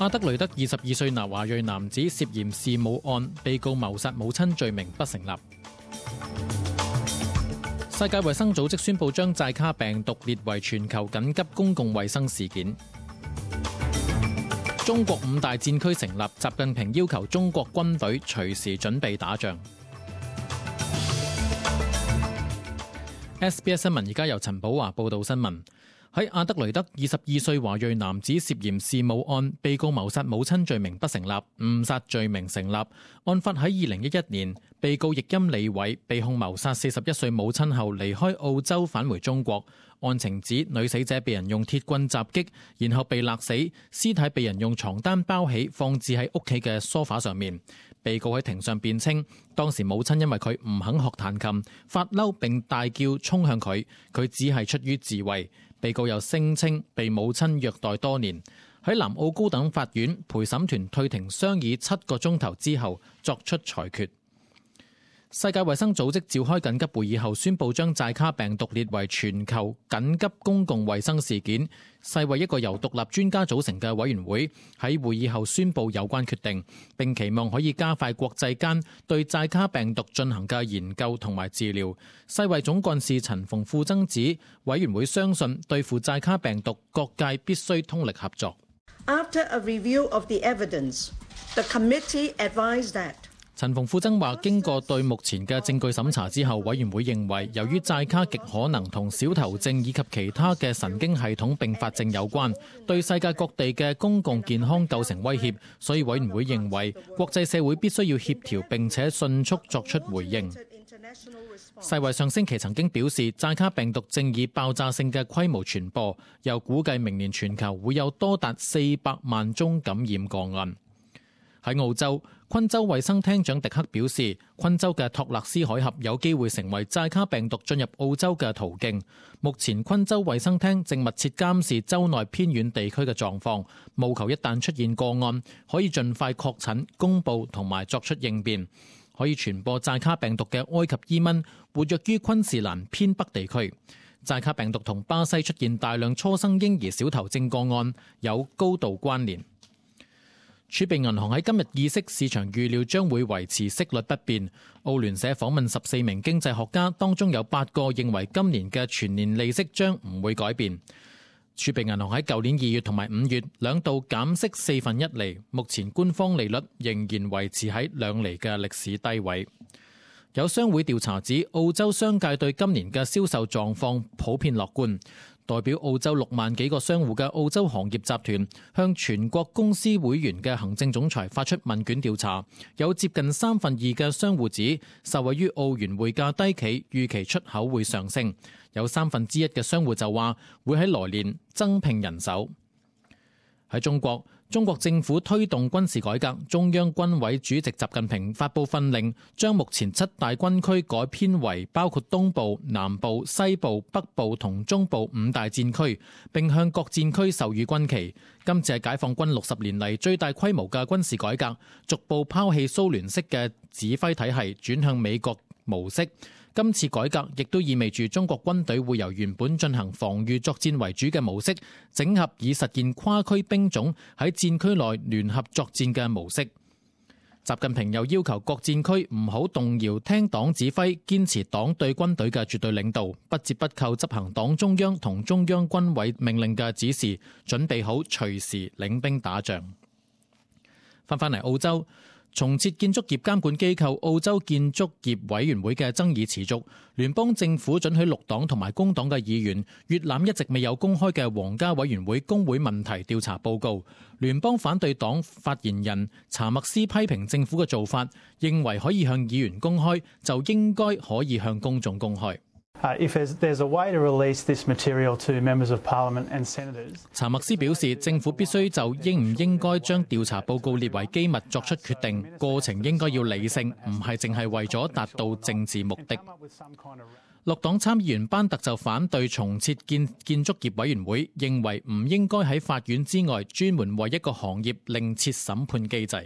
阿德雷德22歲華裔男子涉嫌弑母案，被告謀殺母親罪名不成立。世界衛生組織宣布將寨卡病毒列為全球緊急公共衛生事件。中國5大戰區成立，習近平要求中國軍隊隨時準備打仗。SBS 新聞而家由陳寶華報道新聞。喺阿德雷德22歲華裔男子涉嫌弑母案，被告謀殺母親罪名不成立，誤殺罪名成立。案發喺2011年，被告譯音李偉被控謀殺41歲母親後離開澳洲返回中國。案情指女死者被人用鐵棍襲擊，然後被勒死，屍體被人用床單包起放置喺屋企嘅梳化上面。被告喺庭上辯稱，當時母親因為佢唔肯學彈琴，發嬲並大叫衝向佢，佢只係出於自衛。被告又聲稱被母親虐待多年。喺南澳高等法院陪審團退庭商議7個鐘頭之後作出裁決。世界衛生組織召開緊急會議後宣布將寨卡病毒列為全球緊急公共衛生事件。世衛一個由獨立專家組成嘅委員會喺會議後宣布有關決定，並期望可以加快國際間對寨卡病毒進行嘅研究同埋治療。世衛總幹事陳馮富珍指，委員會相信對付寨卡病毒，各界必須通力合作。 After a review of the evidence, the committee advised that 陳馮富珍話：經過對目前嘅證據審查之後，委員會認為由於寨卡極可能同小頭症以及其他嘅神經系統併發症有關，對世界各地嘅公共健康構成威脅，所以委員會認為國際社會必須要協調並且迅速作出回應。世衛上星期曾經表示，寨卡病毒正以爆炸性嘅規模傳播，又估計明年全球會有多達400萬宗感染個案。喺澳洲，昆州衛生廳長迪克表示，昆州嘅托勒斯海峽有機會成為寨卡病毒進入澳洲嘅途徑。目前昆州衛生廳正密切監視州內偏遠地區嘅狀況，務求一旦出現個案，可以盡快確診、公佈同埋作出應變。可以傳播寨卡病毒嘅埃及伊蚊活躍於昆士蘭偏北地區。寨卡病毒同巴西出現大量初生嬰兒小頭症個案有高度關聯。儲備銀行喺今日議息，市場預料將會維持息率不變。澳聯社訪問14名經濟學家，當中有8個認為今年嘅全年利息將唔會改變。儲備銀行喺舊年2月同埋5月兩度減息1/4厘，目前官方利率仍然維持喺2厘嘅歷史低位。有商會調查指，澳洲商界對今年嘅銷售狀況普遍樂觀。代表澳洲6萬幾個商戶嘅澳洲行業集團向全國公司會員嘅行政總裁發出問卷調查，有接近2/3嘅商戶指受惠於澳元匯價低企，預期出口會上升。有1/3嘅商戶就話會喺來年增聘人手。喺中國政府推動軍事改革，中央軍委主席習近平發布訓令，將目前7大軍區改編為包括東部、南部、西部、北部同中部5大戰區，並向各戰區授予軍旗。今次係解放軍60年嚟最大規模嘅軍事改革，逐步拋棄蘇聯式嘅指揮體系，轉向美國模式。今次改革亦都意味住中國軍隊會由原本進行防禦作戰為主嘅模式，整合以實現跨區兵種喺戰區內聯合作戰嘅模式。習近平又要求各戰區唔好動搖聽黨指揮，堅持黨對軍隊嘅絕對領導，不折不扣執行黨中央同中央軍委命令嘅指示，準備好隨時領兵打仗。翻返嚟澳洲，重設建築業監管機構澳洲建築業委員會嘅爭議持續，聯邦政府准許綠黨同埋工黨嘅議員閱覽一直未有公開嘅皇家委員會工會問題調查報告。聯邦反對黨發言人查默斯批評政府嘅做法，認為可以向議員公開，就應該可以向公眾公開。查默斯表示，政府必須就應唔應該將調查報告列為機密作出決定，過程應該要理性，唔係淨係為咗達到政治目的。綠黨參議員班特就反對重設建築業委員會，認為唔應該喺法院之外專門為一個行業另設審判機制。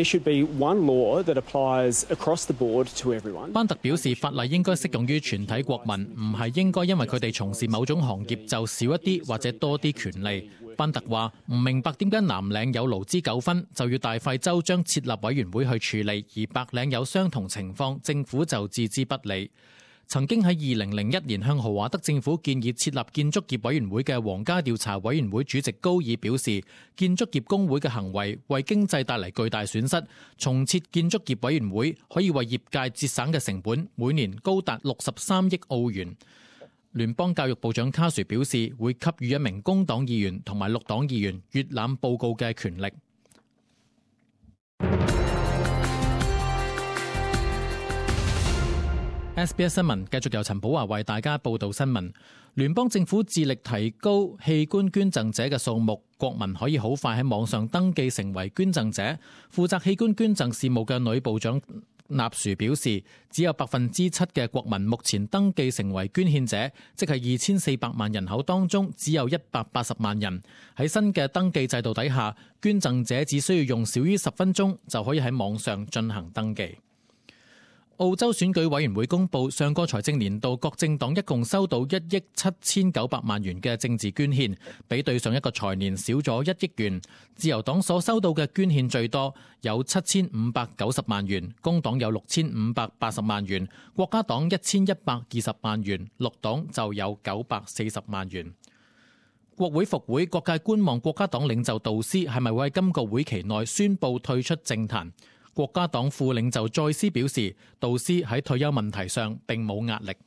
班特表示，法例應該適用於全體國民，唔係應該因為佢哋從事某種行業就少一啲或者多啲權利。 班特話唔明白點解藍領有勞資糾紛就要大費周章設立委員會去處理，而白領有相同情況，政府就置之不理。曾經喺2001年向豪華德政府建議設立建築業委員會嘅皇家調查委員會主席高爾表示，建築業工會嘅行為為經濟帶嚟巨大損失，重設建築業委員會可以為業界節省嘅成本每年高達63億澳元。聯邦教育部長卡殊表示，會給予一名工黨議員同埋綠黨議員閱覽報告嘅權力。SBS 新聞繼續由陳寶華為大家報道新聞。聯邦政府致力提高器官捐贈者嘅數目，國民可以好快喺網上登記成為捐贈者。負責器官捐贈事務嘅女部長納殊表示，只有7%嘅國民目前登記成為捐獻者，即係2400萬人口當中只有180萬人。喺新嘅登記制度底下，捐贈者只需要用少於10分鐘就可以喺網上進行登記。澳洲選舉委員會公佈，上個財政年度各政黨一共收到1億7900萬元嘅政治捐獻，比對上一個財年少咗1億元。自由黨所收到嘅捐獻最多，有7590萬元，工黨有6580萬元，國家黨1120萬元，綠黨就有940萬元。國會復會，各界觀望國家黨領袖杜斯係咪會喺今個會期內宣布退出政壇。國家黨副領袖再斯表示，杜斯喺退休問題上並冇壓力。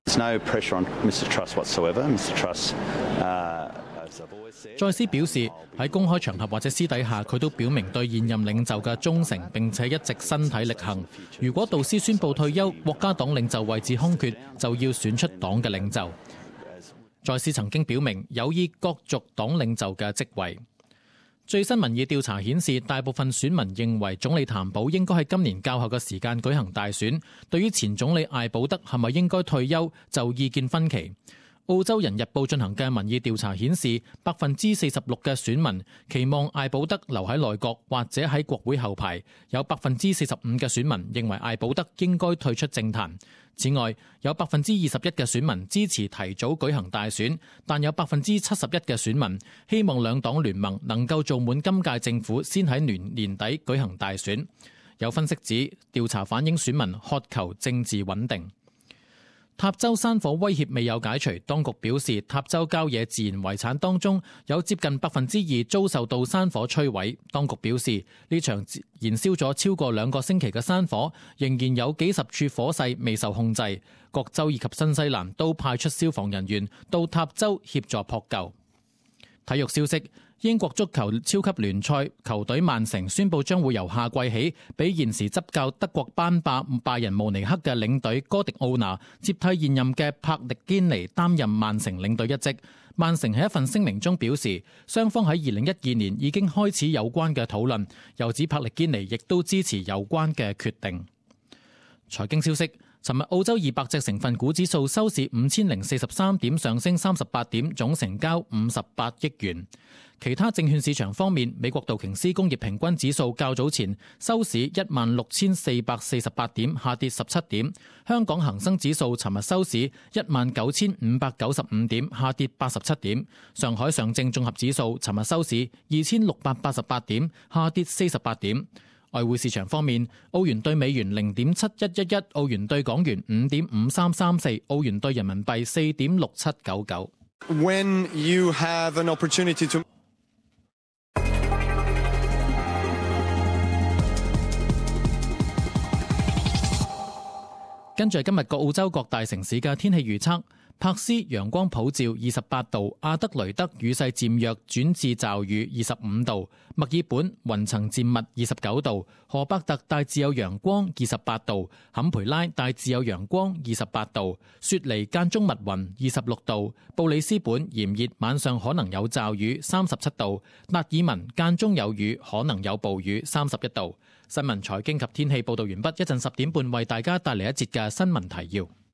再斯表示，喺公開場合或者私底下，佢都表明對現任領袖嘅忠誠，並且一直身體力行。如果杜斯宣布退休，國家黨領袖位置空缺，就要選出黨嘅領袖。再斯曾經表明有意角逐黨領袖嘅職位。最新民意調查顯示，大部分選民認為總理譚寶應該喺今年較後嘅時間舉行大選。對於前總理艾保德係咪應該退休，就意見分歧。澳洲人日報進行嘅民意調查顯示，46%嘅選民期望艾保德留喺內閣或者喺國會後排，有45%嘅選民認為艾保德應該退出政壇。此外，有21%嘅選民支持提早舉行大選，但有71%嘅選民希望兩黨聯盟能夠做滿今屆政府，先喺年底舉行大選。有分析指，調查反映選民渴求政治穩定。塔州山火威脅未有解除，當局表示塔州郊野自然遺產當中有接近2%遭受到山火摧毀。當局表示呢場燃燒咗超過2個星期嘅山火，仍然有幾十處火勢未受控制。各州以及新西蘭都派出消防人員到塔州協助撲救。體育消息。英國足球超級聯賽球隊曼城宣布將會由夏季起，俾現時執教德國班霸拜仁慕尼黑嘅領隊哥迪奧拿接替現任嘅柏力堅尼擔任曼城領隊一職。曼城喺一份聲明中表示，雙方喺2012年已經開始有關嘅討論，又指柏力堅尼亦都支持有關嘅決定。財經消息。尋日澳洲200隻成分股指數收市5043點，上升38點，總成交58億元。其他證券市場方面，美國道瓊斯工業平均指數較早前收市16448點，下跌17點。香港恒生指數尋日收市19595點，下跌87點。上海上證綜合指數尋日收市2688點，下跌48點。外匯市場方面，澳元兌美元0.7111，澳元兌港元5.5334，澳元兌人民幣4.6799。 When you have an opportunity to 跟住今日個澳洲各大城市嘅天氣預測。柏斯陽光普照28度，阿德雷德雨勢漸弱轉至驟雨25度，墨爾本雲層漸密29度，荷伯特大致有陽光28度，坎培拉大致有陽光28度，雪梨間中密雲26度，布里斯本炎熱晚上可能有驟雨37度，達爾文間中有雨可能有暴雨31度。新聞財經及天氣報道完畢，一陣10點半為大家帶嚟一節嘅新聞提要。